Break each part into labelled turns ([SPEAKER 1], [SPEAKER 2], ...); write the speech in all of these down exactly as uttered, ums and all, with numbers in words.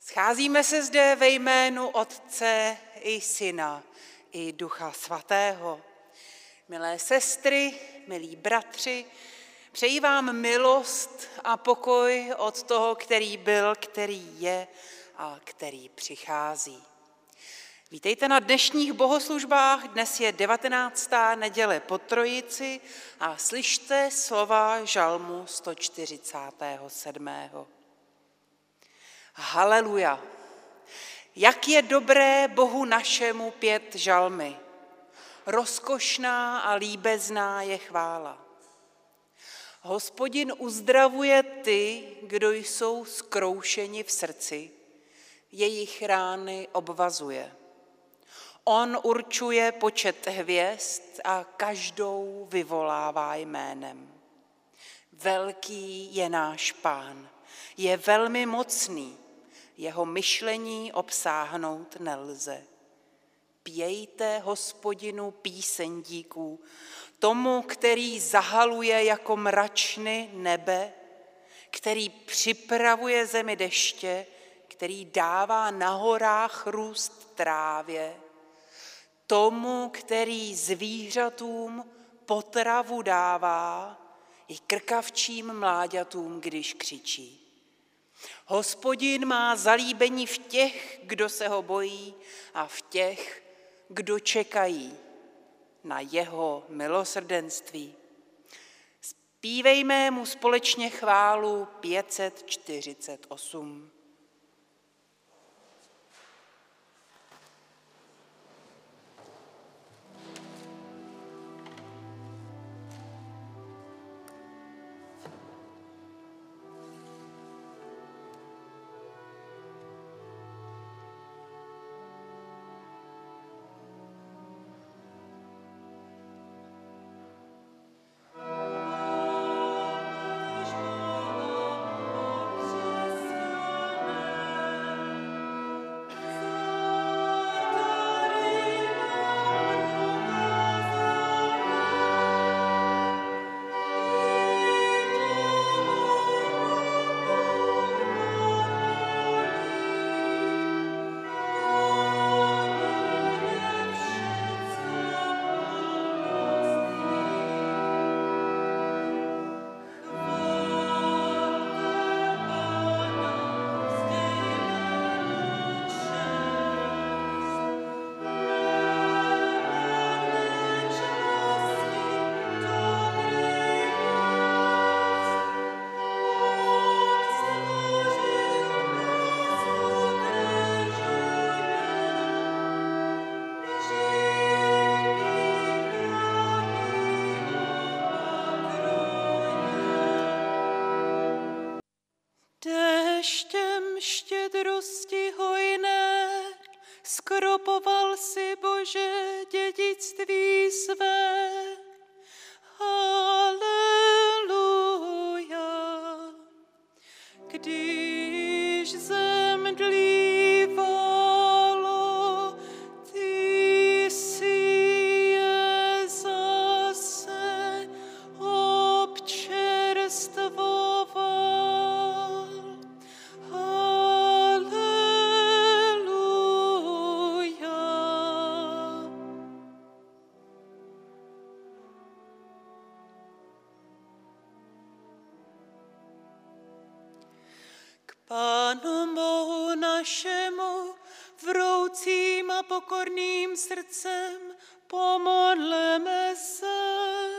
[SPEAKER 1] Scházíme se zde ve jménu Otce i Syna i Ducha Svatého. Milé sestry, milí bratři, přeji vám milost a pokoj od toho, který byl, který je a který přichází. Vítejte na dnešních bohoslužbách, dnes je devatenáctá neděle po Trojici a slyšte slova žalmu sto čtyřicátého sedmého Haleluja! Jak je dobré Bohu našemu pět žalmy, rozkošná a líbezná je chvála. Hospodin uzdravuje ty, kdo jsou zkroušeni v srdci, jejich rány obvazuje. On určuje počet hvězd a každou vyvolává jménem. Velký je náš Pán, je velmi mocný, jeho myšlení obsáhnout nelze. Pějte Hospodinu píseň díků, tomu, který zahaluje jako mračny nebe, který připravuje zemi deště, který dává na horách růst trávě, tomu, který zvířatům potravu dává, i krkavčím mláďatům, když křičí. Hospodin má zalíbení v těch, kdo se ho bojí, a v těch, kdo čekají na jeho milosrdenství. Zpívejme mu společně chválu pět set čtyřicet osm. Deštěm štědrosti hojné skropoval si, Bože, dědictví své. Haleluja. Když zem dlívalo, ty si je zase občerstvoval. Pánu Bohu našemu, vroucím a pokorným srdcem, pomodleme se.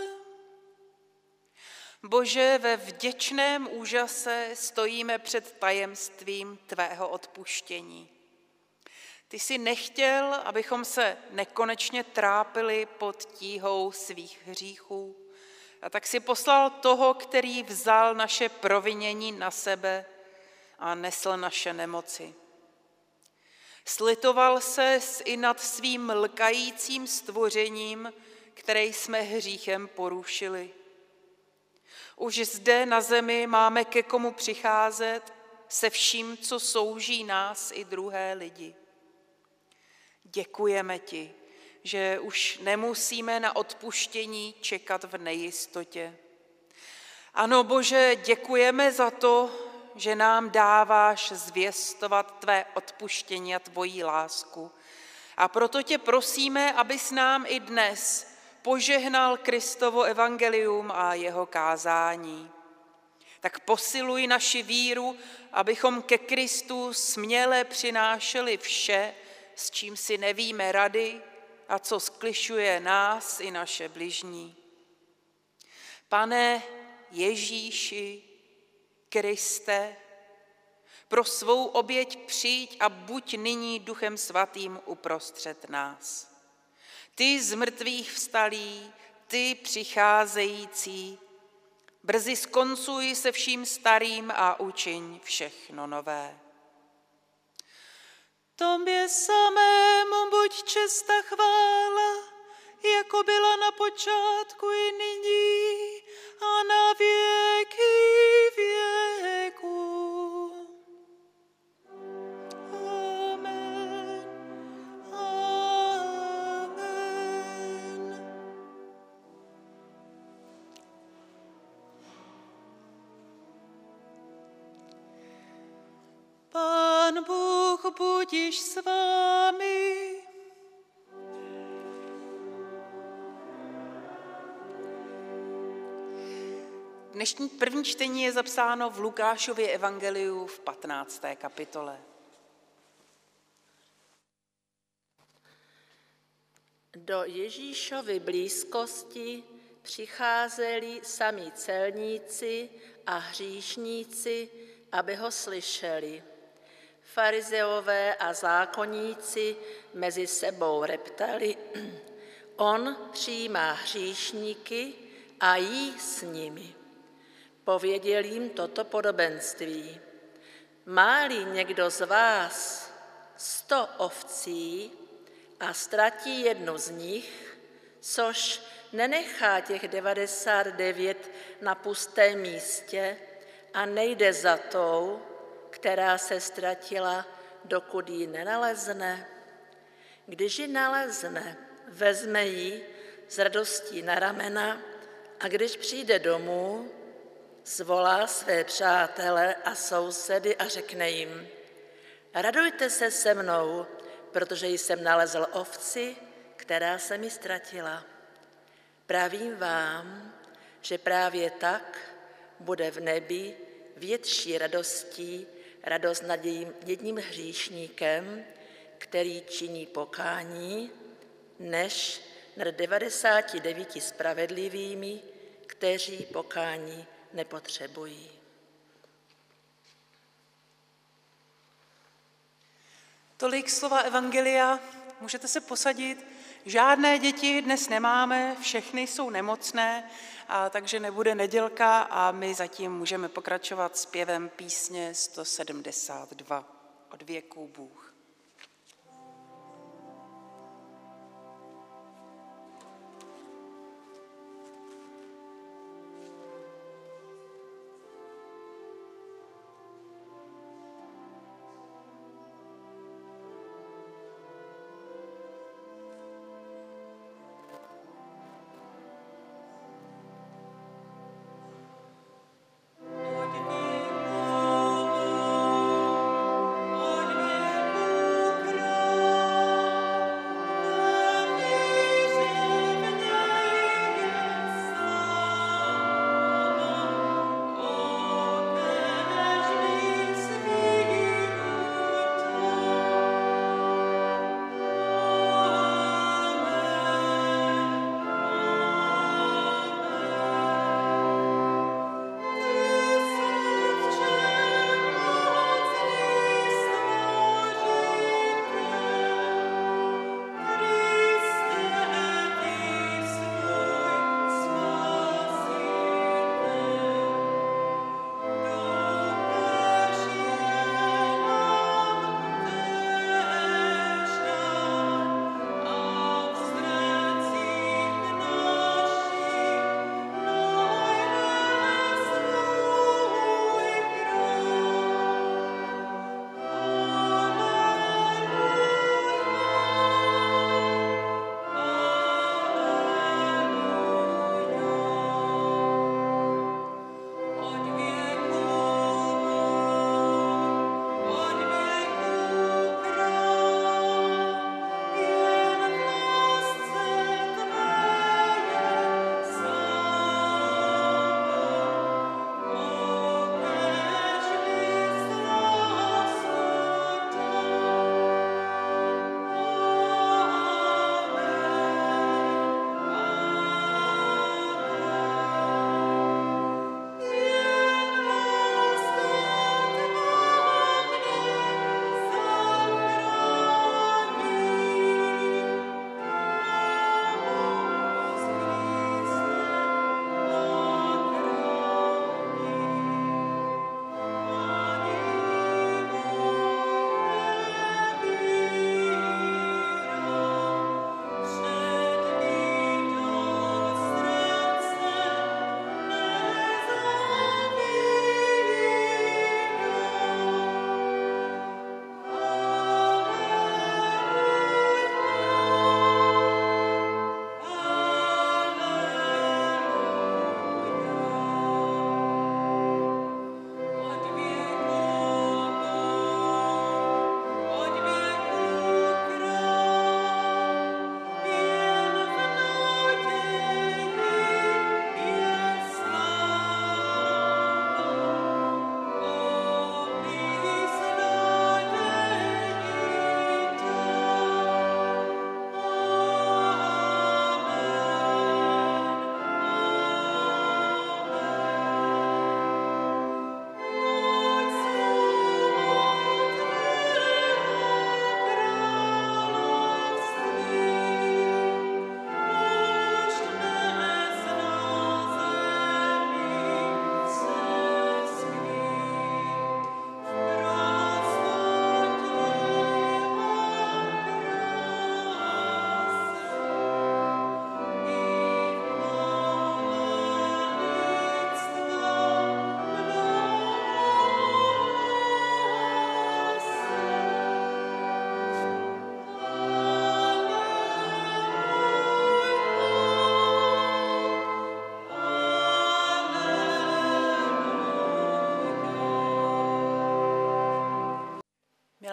[SPEAKER 1] Bože, ve vděčném úžase stojíme před tajemstvím tvého odpuštění. Ty jsi nechtěl, abychom se nekonečně trápili pod tíhou svých hříchů, a tak si poslal toho, který vzal naše provinění na sebe a nesl naše nemoci. Slitoval ses i nad svým lkajícím stvořením, které jsme hříchem porušili. Už zde na zemi máme ke komu přicházet se vším, co souží nás i druhé lidi. Děkujeme ti, že už nemusíme na odpuštění čekat v nejistotě. Ano, Bože, děkujeme za to, že nám dáváš zvěstovat tvé odpuštění a tvoji lásku. A proto tě prosíme, abys nám i dnes požehnal Kristovo evangelium a jeho kázání. Tak posiluj naši víru, abychom ke Kristu směle přinášeli vše, s čím si nevíme rady a co sklišuje nás i naše bližní. Pane Ježíši, Kriste, pro svou oběť přijď a buď nyní Duchem Svatým uprostřed nás. Ty z mrtvých vstalý, ty přicházející, brzy skoncuj se vším starým a učiň všechno nové. Tobě samému buď čest a chvála, jako byla na počátku i nyní a na věky věků. Amen. Amen. Pán Bůh buď již s vámi. Dnešní první čtení je zapsáno v Lukášově evangeliu v patnácté kapitole.
[SPEAKER 2] Do Ježíšovy blízkosti přicházeli sami celníci a hříšníci, aby ho slyšeli. Farizeové a zákonníci mezi sebou reptali, on přijímá hříšníky a jí s nimi. Pověděl jim toto podobenství. Má-li někdo z vás sto ovcí a ztratí jednu z nich, což nenechá těch devadesát devět na pustém místě a nejde za tou, která se ztratila, dokud ji nenalezne. Když ji nalezne, vezme ji s radostí na ramena a když přijde domů, zvolá své přátele a sousedy a řekne jim, radujte se se mnou, protože jsem nalezl ovci, která se mi ztratila. Pravím vám, že právě tak bude v nebi větší radostí radost nad jedním hříšníkem, který činí pokání, než nad devadesáti devíti spravedlivými, kteří pokání nepotřebují.
[SPEAKER 1] Tolik slova evangelia, můžete se posadit. Žádné děti dnes nemáme, všechny jsou nemocné, a takže nebude nedělka a my zatím můžeme pokračovat zpěvem písně sto sedmdesát dva Od věků Bůh.
[SPEAKER 3] Od věků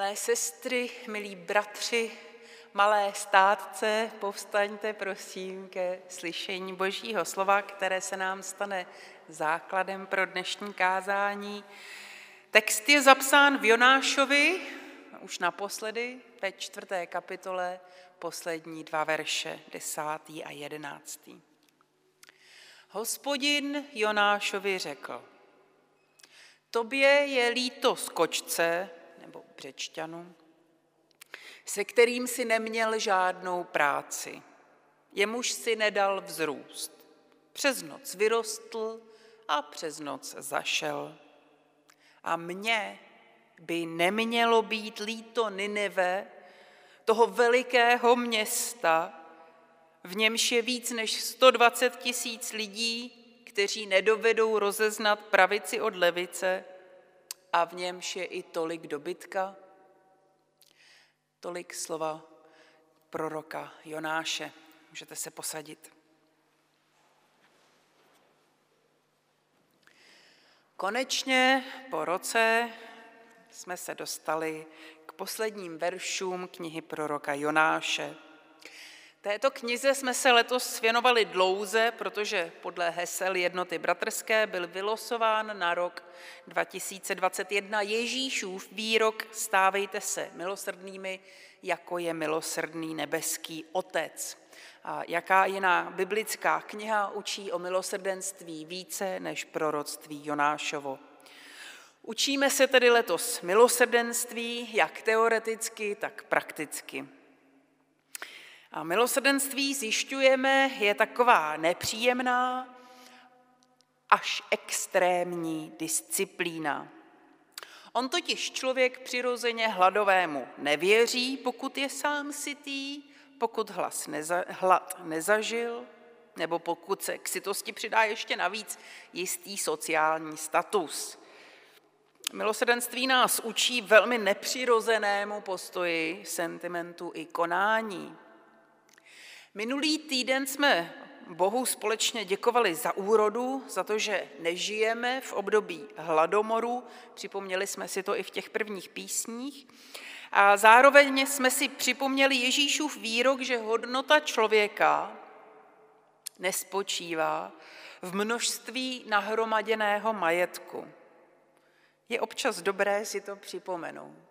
[SPEAKER 1] Milé sestry, milí bratři, malé státce, povstaňte prosím ke slyšení Božího slova, které se nám stane základem pro dnešní kázání. Text je zapsán v Jonášovi, už naposledy, ve čtvrté kapitole, poslední dva verše, desátý a jedenáctý. Hospodin Jonášovi řekl: Tobě je líto skočce, nebo Břečťanu, se kterým si neměl žádnou práci, jemuž si nedal vzrůst. Přes noc vyrostl a přes noc zašel. A mně by nemělo být líto Ninive, toho velikého města, v němž je víc než sto dvacet tisíc lidí, kteří nedovedou rozeznat pravici od levice, a v němž je i tolik dobytka. Tolik slova proroka Jonáše. Můžete se posadit. Konečně po roce jsme se dostali k posledním veršům knihy proroka Jonáše. Této knize jsme se letos věnovali dlouze, protože podle hesel Jednoty bratrské byl vylosován na rok dva tisíce dvacet jedna Ježíšův výrok Stávejte se milosrdnými, jako je milosrdný nebeský Otec. A jaká jiná biblická kniha učí o milosrdenství více než proroctví Jonášovo? Učíme se tedy letos milosrdenství, jak teoreticky, tak prakticky. A milosrdenství, zjišťujeme, je taková nepříjemná až extrémní disciplína. On totiž člověk přirozeně hladovému nevěří, pokud je sám sytý, pokud hlas neza, hlad nezažil, nebo pokud se k sytosti přidá ještě navíc jistý sociální status. Milosrdenství nás učí velmi nepřirozenému postoji, sentimentu i konání. Minulý týden jsme Bohu společně děkovali za úrodu, za to, že nežijeme v období hladomoru, připomněli jsme si to i v těch prvních písních, a zároveň jsme si připomněli Ježíšův výrok, že hodnota člověka nespočívá v množství nahromaděného majetku. Je občas dobré si to připomenout.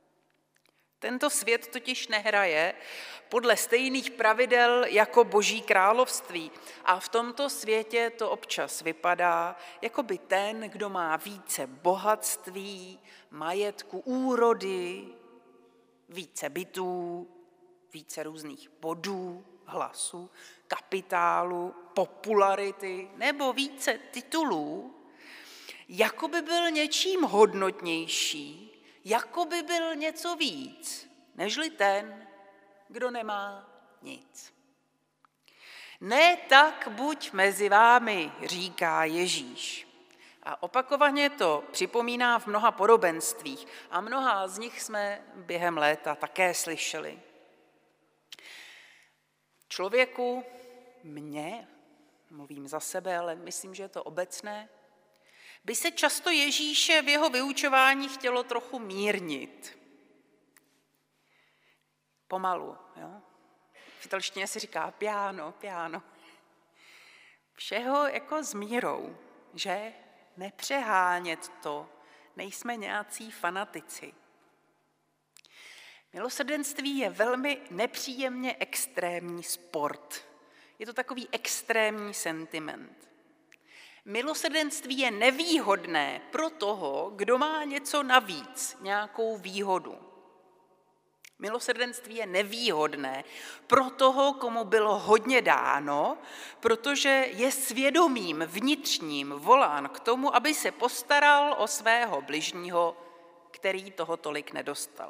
[SPEAKER 1] Tento svět totiž nehraje podle stejných pravidel jako Boží království a v tomto světě to občas vypadá, jako by ten, kdo má více bohatství, majetku, úrody, více bytů, více různých bodů, hlasů, kapitálu, popularity nebo více titulů, jako by byl něčím hodnotnější, jako by byl něco víc, nežli ten, kdo nemá nic. Ne tak buď mezi vámi, říká Ježíš. A opakovaně to připomíná v mnoha podobenstvích a mnoha z nich jsme během léta také slyšeli. Člověku, mně, mluvím za sebe, ale myslím, že je to obecné, by se často Ježíše v jeho vyučování chtělo trochu mírnit. Pomalu, jo? V italštině se říká piano, piano. Všeho jako s mírou, že? Nepřehánět to, nejsme nějací fanatici. Milosrdenství je velmi nepříjemně extrémní sport. Je to takový extrémní sentiment. Milosrdenství je nevýhodné pro toho, kdo má něco navíc, nějakou výhodu. Milosrdenství je nevýhodné pro toho, komu bylo hodně dáno, protože je svědomím vnitřním volán k tomu, aby se postaral o svého bližního, který toho tolik nedostal.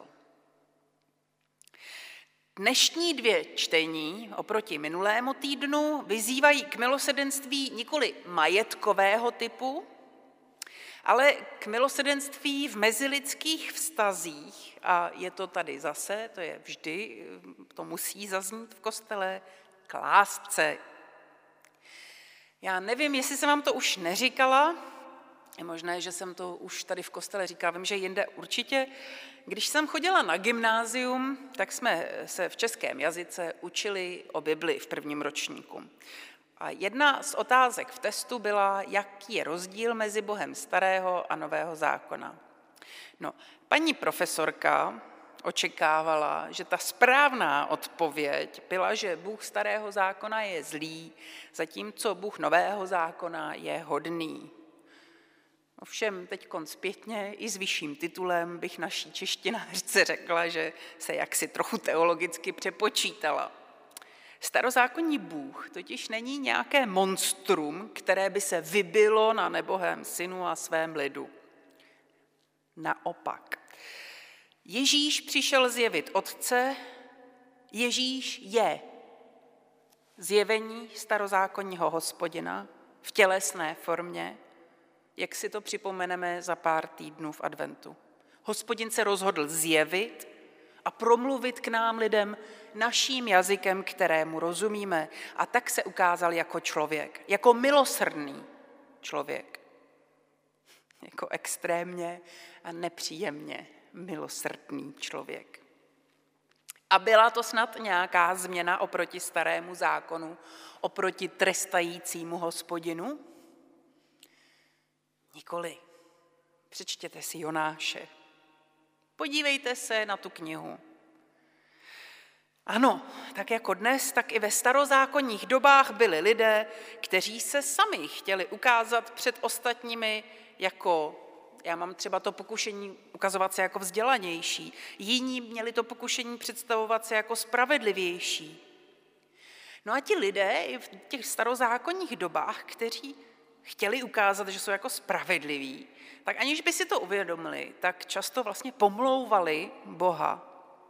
[SPEAKER 1] Dnešní dvě čtení oproti minulému týdnu vyzývají k milosrdenství nikoli majetkového typu, ale k milosrdenství v mezilidských vztazích, a je to tady zase, to je vždy, to musí zaznít v kostele, k lásce. Já nevím, jestli jsem vám to už neříkala, Je možné, že jsem to už tady v kostele říkala, vím, že jinde určitě. Když jsem chodila na gymnázium, tak jsme se v českém jazyce učili o Bibli v prvním ročníku. A jedna z otázek v testu byla, jaký je rozdíl mezi Bohem starého a nového zákona. No, paní profesorka očekávala, že ta správná odpověď byla, že Bůh starého zákona je zlý, zatímco Bůh nového zákona je hodný. Ovšem teď zpětně i s vyšším titulem bych naší češtinářce řekla, že se jaksi trochu teologicky přepočítala. Starozákonní Bůh totiž není nějaké monstrum, které by se vybilo na nebohém synu a svém lidu. Naopak. Ježíš přišel zjevit Otce, Ježíš je zjevení starozákonního Hospodina v tělesné formě, jak si to připomeneme za pár týdnů v adventu. Hospodin se rozhodl zjevit a promluvit k nám lidem naším jazykem, kterému rozumíme. A tak se ukázal jako člověk, jako milosrdný člověk. Jako extrémně a nepříjemně milosrdný člověk. A byla to snad nějaká změna oproti starému zákonu, oproti trestajícímu Hospodinu? Nikoli. Přečtěte si Jonáše. Podívejte se na tu knihu. Ano, tak jako dnes, tak i ve starozákonních dobách byli lidé, kteří se sami chtěli ukázat před ostatními jako, já mám třeba to pokušení ukazovat se jako vzdělanější, jiní měli to pokušení představovat se jako spravedlivější. No a ti lidé i v těch starozákonních dobách, kteří chtěli ukázat, že jsou jako spravedliví, tak aniž by si to uvědomili, tak často vlastně pomlouvali Boha.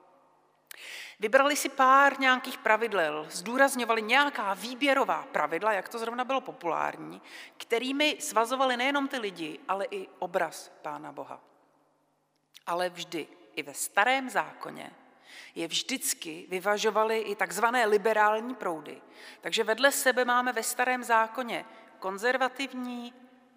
[SPEAKER 1] Vybrali si pár nějakých pravidel, zdůrazňovali nějaká výběrová pravidla, jak to zrovna bylo populární, kterými svazovali nejenom ty lidi, ale i obraz Pána Boha. Ale vždy, i ve starém zákoně, je vždycky vyvažovali i takzvané liberální proudy. Takže vedle sebe máme ve starém zákoně konzervativní,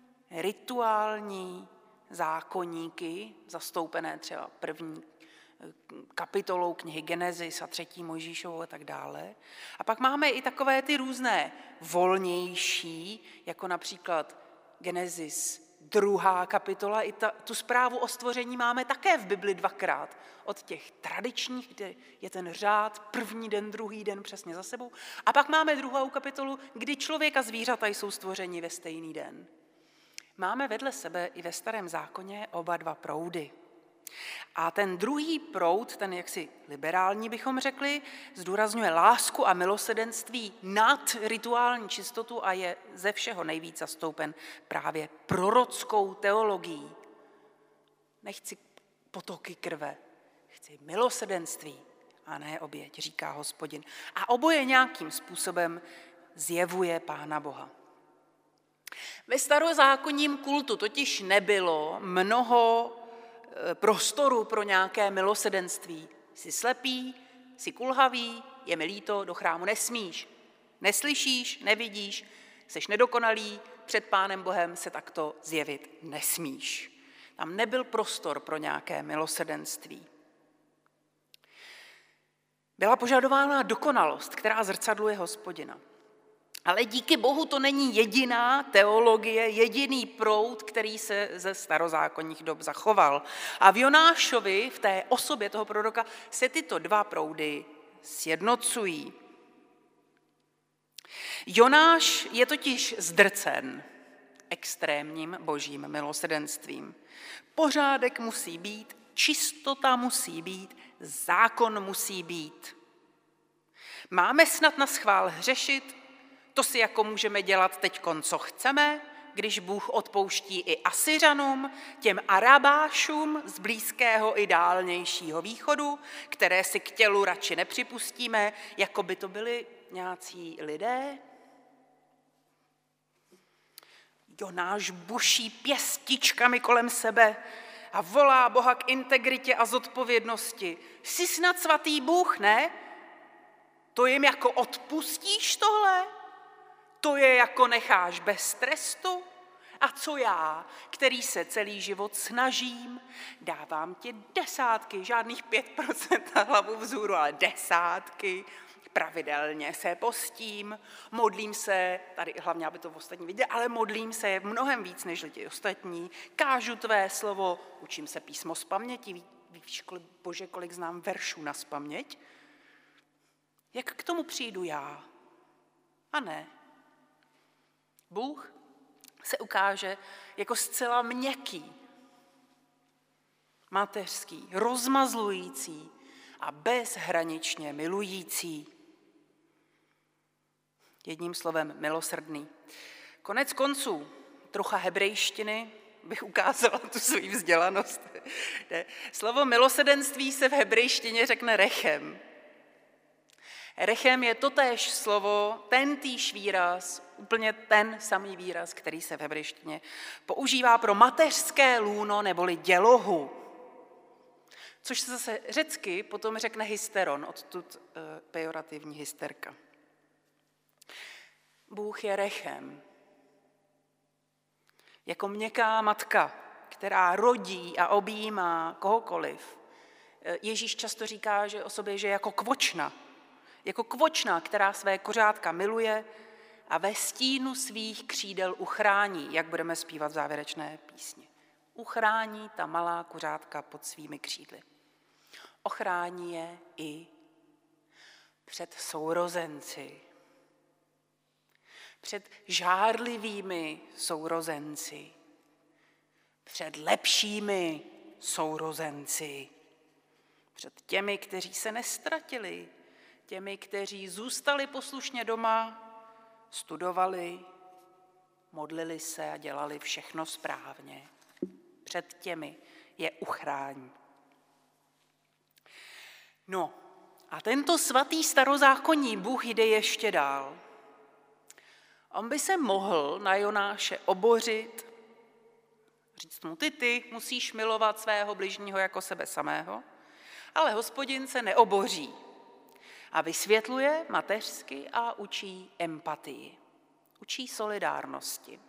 [SPEAKER 1] rituální zákoníky, zastoupené třeba první kapitolou knihy Genesis a třetí Mojžíšovou a tak dále. A pak máme i takové ty různé volnější, jako například Genesis druhá kapitola. I ta, tu zprávu o stvoření máme také v Bibli dvakrát. Od těch tradičních, kde je ten řád, první den, druhý den přesně za sebou. A pak máme druhou kapitolu, kdy člověk a zvířata jsou stvořeni ve stejný den. Máme vedle sebe i ve starém zákoně oba dva proudy. A ten druhý proud, ten jaksi liberální bychom řekli, zdůrazňuje lásku a milosedenství nad rituální čistotu a je ze všeho nejvíc zastoupen právě prorockou teologií. Nechci potoky krve, chci milosedenství a ne oběť, říká Hospodin. A oboje nějakým způsobem zjevuje Pána Boha. Ve starozákonním kultu totiž nebylo mnoho prostoru pro nějaké milosedenství. Jsi slepý, jsi kulhavý, je mi líto, do chrámu nesmíš. Neslyšíš, nevidíš, jsi nedokonalý, před Pánem Bohem se takto zjevit nesmíš. Tam nebyl prostor pro nějaké milosedenství. Byla požadována dokonalost, která zrcadluje Hospodina. Ale díky Bohu to není jediná teologie, jediný proud, který se ze starozákonních dob zachoval. A v Jonášovi, v té osobě toho proroka, se tyto dva proudy sjednocují. Jonáš je totiž zdrcen extrémním božím milosedenstvím. Pořádek musí být, čistota musí být, zákon musí být. Máme snad na schvál hřešit, to si jako můžeme dělat teďkon, co chceme, když Bůh odpouští i Asyřanům, těm Arabášům z Blízkého i dálnějšího východu, které si k tělu radši nepřipustíme, jako by to byli nějací lidé. Jonáš buší pěstičkami kolem sebe a volá Boha k integritě a zodpovědnosti. Jsi snad svatý Bůh, ne? To jim jako odpustíš tohle? To je jako necháš bez trestu? A co já, který se celý život snažím, dávám ti desátky, žádných pět procent na hlavu vzhůru, ale desátky, pravidelně se postím, modlím se, tady hlavně, aby to ostatní viděli, ale modlím se mnohem víc než lidi ostatní, kážu tvé slovo, učím se písmo z paměti, víš, kolik, Bože, kolik znám veršů na zpaměť? Jak k tomu přijdu já? A ne. Bůh se ukáže jako zcela měkký, mateřský, rozmazlující a bezhraničně milující. Jedním slovem milosrdný. Konec konců, trocha hebrejštiny, bych ukázala tu svou vzdělanost. Slovo milosrdenství se v hebrejštině řekne rechem. Rechem je totéž slovo, tentýž výraz, úplně ten samý výraz, který se v hebrejštině používá pro mateřské lůno neboli dělohu. Což se zase řecky potom řekne hysteron, odtud uh, pejorativní hysterka. Bůh je rechem. Jako měkká matka, která rodí a objímá kohokoliv. Ježíš často říká, že o sobě, že jako kvočna. Jako kvočna, která své kořátka miluje a ve stínu svých křídel uchrání, jak budeme zpívat v závěrečné písni. Uchrání ta malá kořátka pod svými křídly. Ochrání je i před sourozenci. Před žárlivými sourozenci. Před lepšími sourozenci. Před těmi, kteří se nestratili. Těmi, kteří zůstali poslušně doma, studovali, modlili se a dělali všechno správně. Před těmi je uchrání. No a tento svatý starozákonní Bůh jde ještě dál. On by se mohl na Jonáše obořit, říct mu, ty, ty musíš milovat svého bližního jako sebe samého, ale Hospodin se neoboří a vysvětluje mateřsky a učí empatii, učí solidárnosti.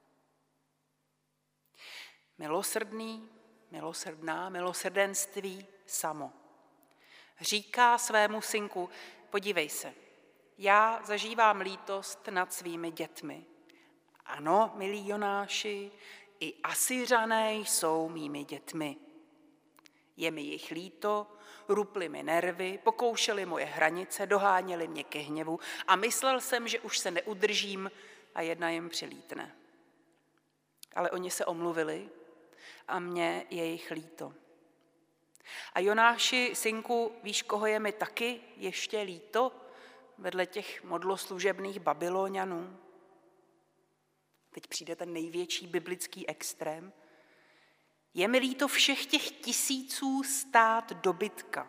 [SPEAKER 1] Milosrdný, milosrdná, milosrdenství samo. Říká svému synku, podívej se, já zažívám lítost nad svými dětmi. Ano, milí Jonáši, i Asyřané jsou mými dětmi. Je mi jich líto, rupli mi nervy, pokoušeli moje hranice, doháněli mě ke hněvu a myslel jsem, že už se neudržím a jedna jim přilítne. Ale oni se omluvili a mně je jich líto. A Jonáši, synku, víš, koho je mi taky ještě líto vedle těch modloslužebných Babylonianů? Teď přijde ten největší biblický extrém. Je mi líto všech těch tisíců stát dobytka.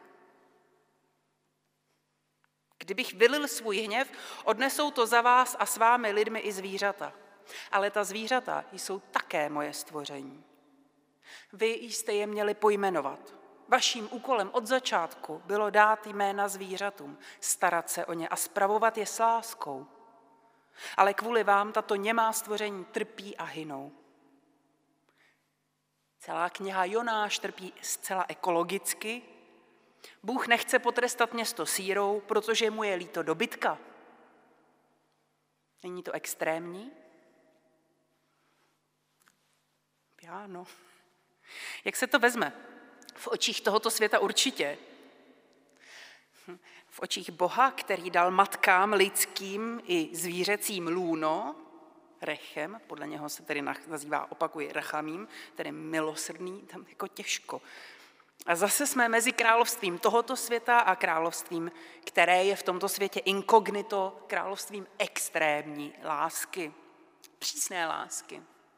[SPEAKER 1] Kdybych vylil svůj hněv, odnesou to za vás a s vámi lidmi i zvířata. Ale ta zvířata jsou také moje stvoření. Vy jste je měli pojmenovat. Vaším úkolem od začátku bylo dát jména zvířatům, starat se o ně a spravovat je s láskou. Ale kvůli vám tato němá stvoření trpí a hynou. Celá kniha Jonáš trpí zcela ekologicky. Bůh nechce potrestat město sírou, protože mu je líto dobytka. Není to extrémní? Já no. Jak se to vezme? V očích tohoto světa určitě. V očích Boha, který dal matkám lidským i zvířecím lůno, rechem, podle něho se tedy nazývá, opakuji, rachamím, tedy milosrdný, tam jako těžko. A zase jsme mezi královstvím tohoto světa a královstvím, které je v tomto světě inkognito, královstvím extrémní lásky, přísné lásky.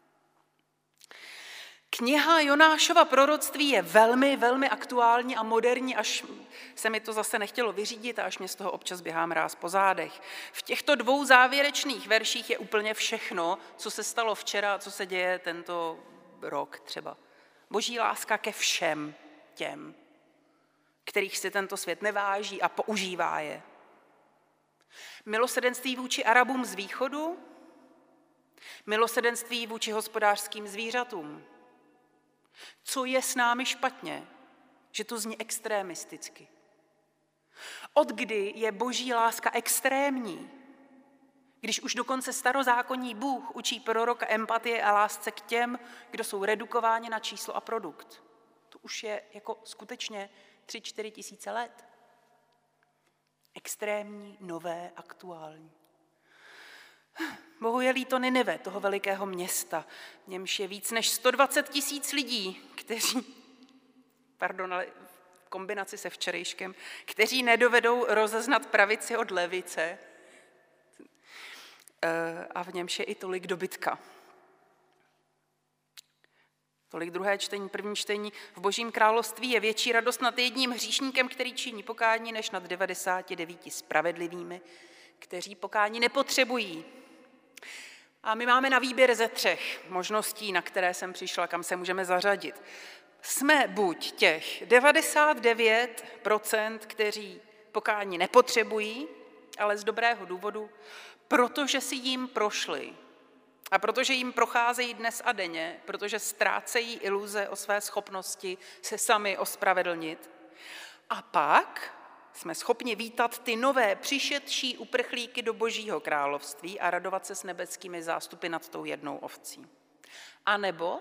[SPEAKER 1] Kniha Jonášova proroctví je velmi, velmi aktuální a moderní, až se mi to zase nechtělo vyřídit a až mě z toho občas běhá mráz po zádech. V těchto dvou závěrečných verších je úplně všechno, co se stalo včera a co se děje tento rok třeba. Boží láska ke všem těm, kterých si tento svět neváží a používá je. Milosrdenství vůči Arabům z východu, Milosrdenství vůči hospodářským zvířatům. Co je s námi špatně, že to zní extremisticky? Od kdy je boží láska extrémní? Když už dokonce starozákonní Bůh učí proroka empatie a lásce k těm, kdo jsou redukováni na číslo a produkt. To už je jako skutečně tři, čtyři tisíce let. Extrémní, nové, aktuální. Bohu je líto Ninive, toho velikého města, v němž je víc než sto dvacet tisíc lidí, kteří, pardon, ale v kombinaci se včerejškem, kteří nedovedou rozeznat pravici od levice, a v němž je i tolik dobytka. Tolik druhé čtení, první čtení. V Božím království je větší radost nad jedním hříšníkem, který činí pokání, než nad devadesáti devíti spravedlivými, kteří pokání nepotřebují. A my máme na výběr ze třech možností, na které jsem přišla, kam se můžeme zařadit. Jsme buď těch devadesát devět procent, kteří pokání nepotřebují, ale z dobrého důvodu, protože si jim prošli a protože jim procházejí dnes a denně, protože ztrácejí iluze o své schopnosti se sami ospravedlnit. A pak jsme schopni vítat ty nové přišedší uprchlíky do Božího království a radovat se s nebeskými zástupy nad tou jednou ovcí. A nebo,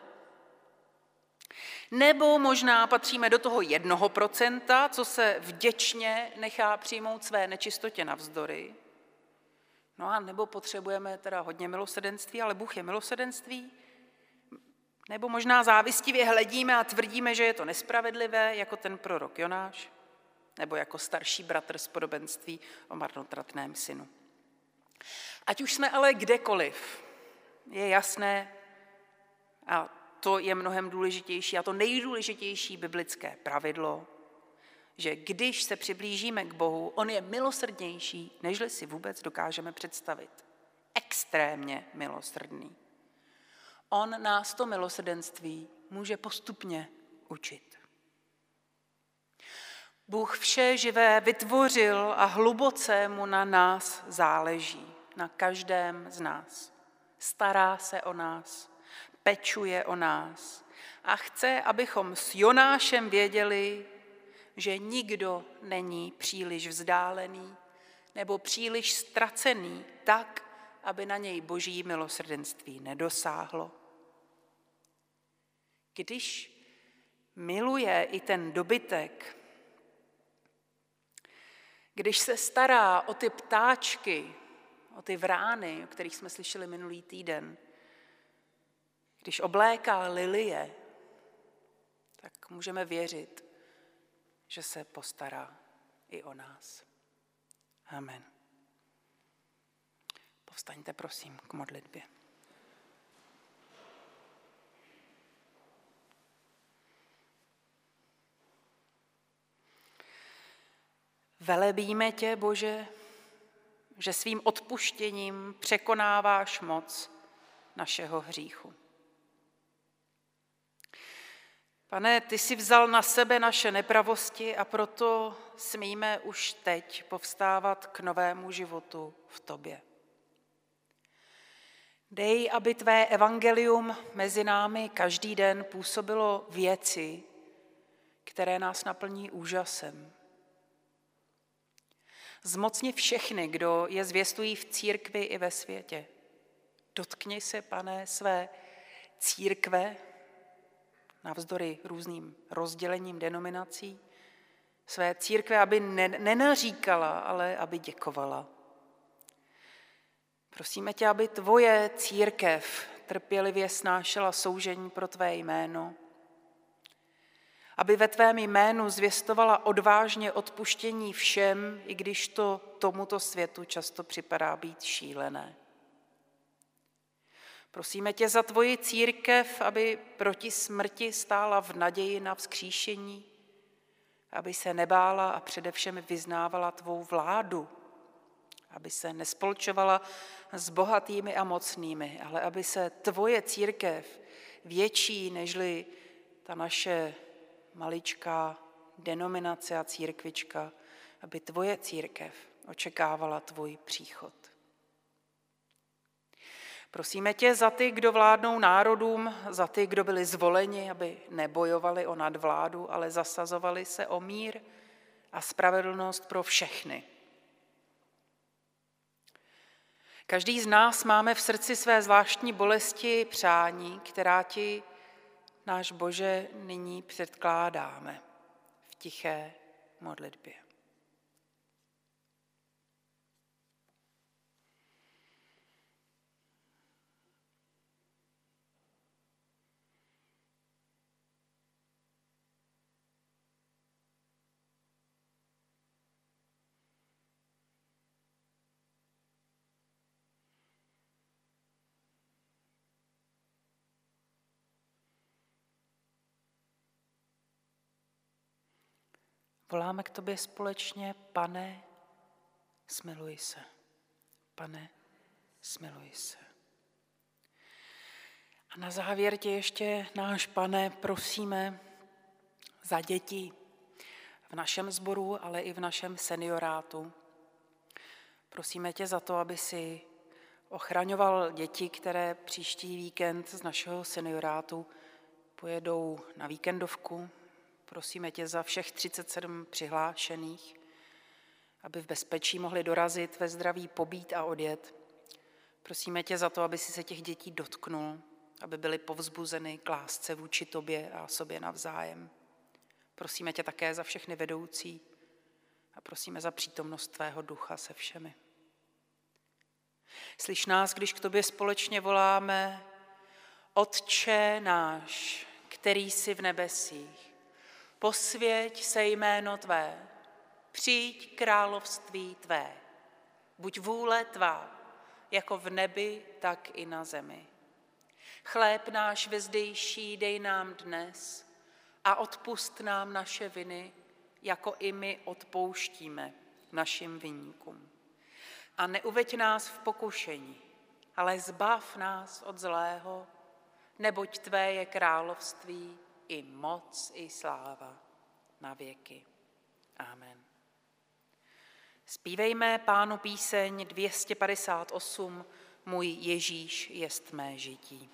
[SPEAKER 1] nebo možná patříme do toho jednoho procenta, co se vděčně nechá přijmout své nečistotě navzdory. No a nebo potřebujeme teda hodně milosrdenství, ale Bůh je milosrdenství. Nebo možná závistivě hledíme a tvrdíme, že je to nespravedlivé, jako ten prorok Jonáš, nebo jako starší bratr z podobenství o marnotratném synu. Ať už jsme ale kdekoliv, je jasné, a to je mnohem důležitější, a to nejdůležitější biblické pravidlo, že když se přiblížíme k Bohu, on je milosrdnější, nežli si vůbec dokážeme představit. Extrémně milosrdný. On nás to milosrdenství může postupně učit. Bůh vše živé vytvořil a hluboce mu na nás záleží, na každém z nás. Stará se o nás, pečuje o nás a chce, abychom s Jonášem věděli, že nikdo není příliš vzdálený nebo příliš ztracený tak, aby na něj Boží milosrdenství nedosáhlo. Když miluje i ten dobytek, když se stará o ty ptáčky, o ty vrány, o kterých jsme slyšeli minulý týden, když obléká lilie, tak můžeme věřit, že se postará i o nás. Amen. Povstaňte prosím k modlitbě. Velebíme tě, Bože, že svým odpuštěním překonáváš moc našeho hříchu. Pane, ty jsi vzal na sebe naše nepravosti a proto smíme už teď povstávat k novému životu v tobě. Dej, aby tvé evangelium mezi námi každý den působilo věci, které nás naplní úžasem. Zmocni všechny, kdo je zvěstují v církvi i ve světě. Dotkni se, Pane, své církve, navzdory různým rozdělením denominací, své církve, aby nenaříkala, ale aby děkovala. Prosíme tě, aby tvoje církev trpělivě snášela soužení pro tvé jméno, aby ve tvém jménu zvěstovala odvážně odpuštění všem, i když to tomuto světu často připadá být šílené. Prosíme tě za tvoji církev, aby proti smrti stála v naději na vzkříšení, aby se nebála a především vyznávala tvou vládu, aby se nespolčovala s bohatými a mocnými, ale aby se tvoje církev větší nežli ta naše maličká denominace a církvička, aby tvoje církev očekávala tvůj příchod. Prosíme tě za ty, kdo vládnou národům, za ty, kdo byli zvoleni, aby nebojovali o nadvládu, ale zasazovali se o mír a spravedlnost pro všechny. Každý z nás máme v srdci své zvláštní bolesti přání, která ti, náš Bože, nyní předkládáme v tiché modlitbě. Voláme k tobě společně: Pane, smiluj se. Pane, smiluj se. A na závěr tě ještě, náš Pane, prosíme za děti v našem sboru, ale i v našem seniorátu. Prosíme tě za to, aby si ochraňoval děti, které příští víkend z našeho seniorátu pojedou na víkendovku. Prosíme tě za všech třicet sedm přihlášených, aby v bezpečí mohli dorazit, ve zdraví pobít a odjet. Prosíme tě za to, aby si se těch dětí dotknul, aby byly povzbuzeny k lásce vůči tobě a sobě navzájem. Prosíme tě také za všechny vedoucí a prosíme za přítomnost tvého ducha se všemi. Slyš nás, když k tobě společně voláme: Otče náš, který jsi v nebesích, posvěť se jméno tvé, přijď království tvé, buď vůle tvá, jako v nebi, tak i na zemi. Chléb náš vezdejší dej nám dnes a odpusť nám naše viny, jako i my odpouštíme našim viníkům. A neuveď nás v pokušení, ale zbav nás od zlého, neboť tvé je království, i moc, i sláva na věky. Amen. Zpívejme Pánu píseň dvě stě padesát osm, Můj Ježíš jest mé žití.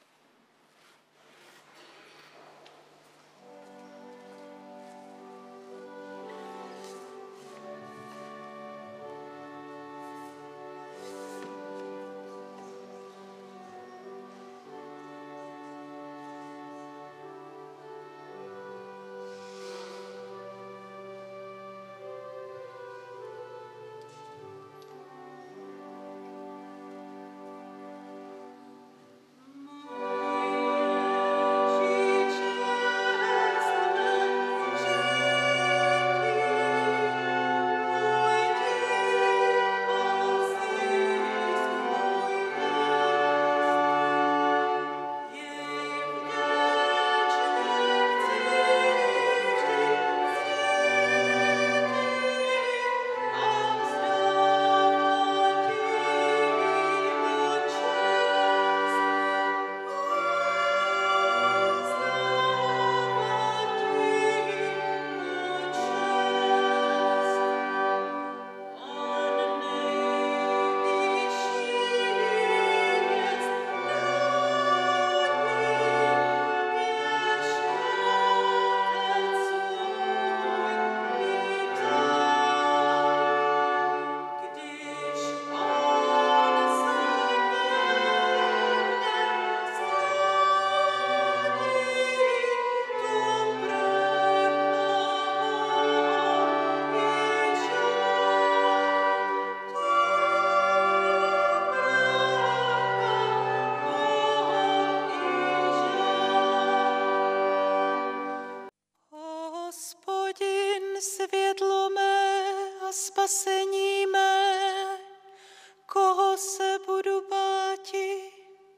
[SPEAKER 1] Světlo mé a spasení mé, koho se budu báti?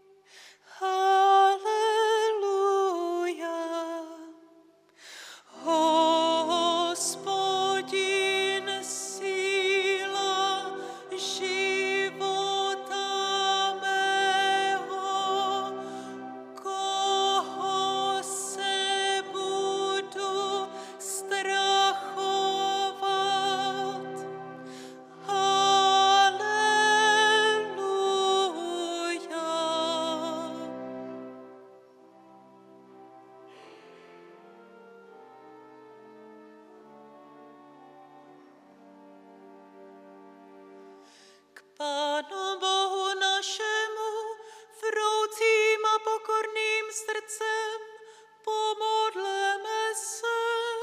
[SPEAKER 1] Haleluja. Hospodin, síla života mého, koho se budu strachovat? Haleluja. Pánu Bohu našemu, vroucím a pokorným srdcem, pomodleme se.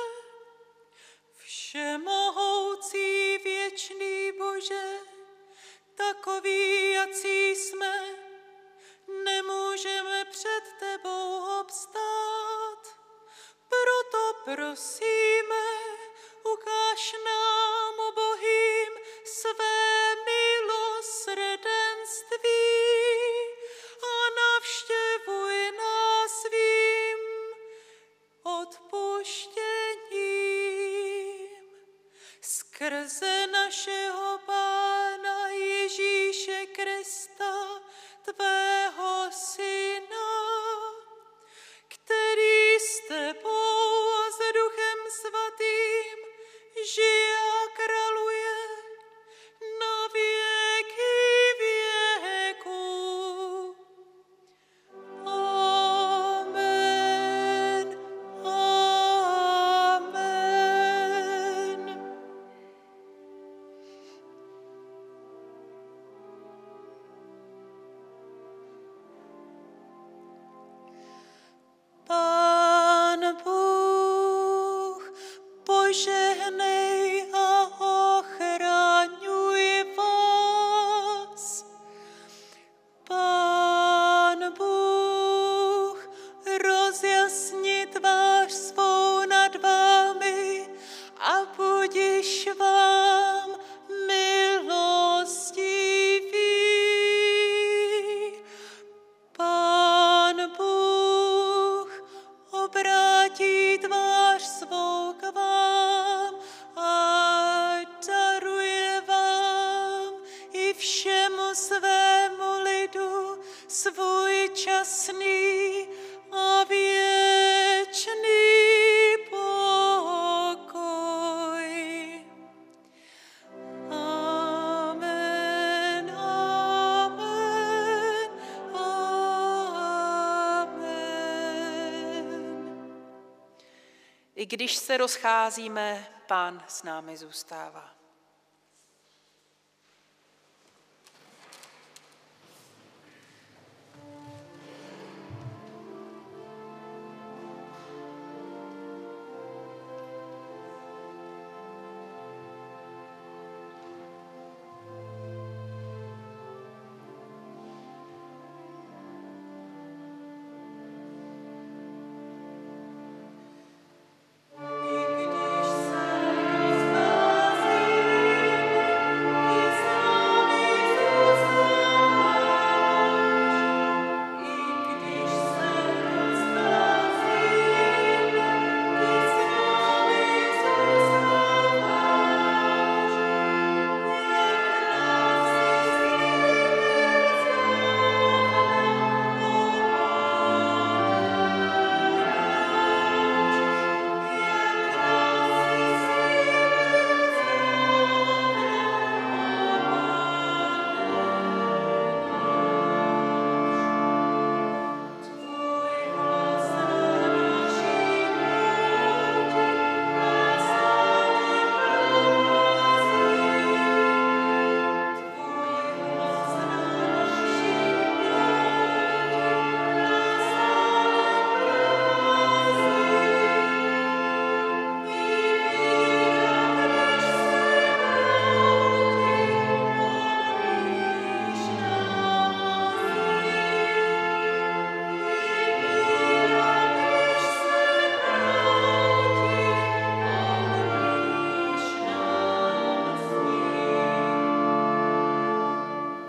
[SPEAKER 1] Všemohoucí věčný Bože, takový, jací jsme, nemůžeme před tebou obstát. Proto prosíme, ukáž nám, ubohým, své milosrdenství a navštěvuj nás svým odpuštěním. Skrze našeho Pána Ježíše Krista, tvého Syna, který s tebou a s Duchem Svatým žije a králuje na věky věků. Amen. Amen. Pán Bůh, požehnej a ochraňuj vás. Pán Bůh, rozjasni tvář svou nad vámi a budiž vám milostivý. Pán Bůh obrátí tvář svou k vám a daruje vám i všemu svému lidu svůj časný a věčný pokoj. Amen, amen, amen. I když se rozcházíme, Pán s námi zůstává.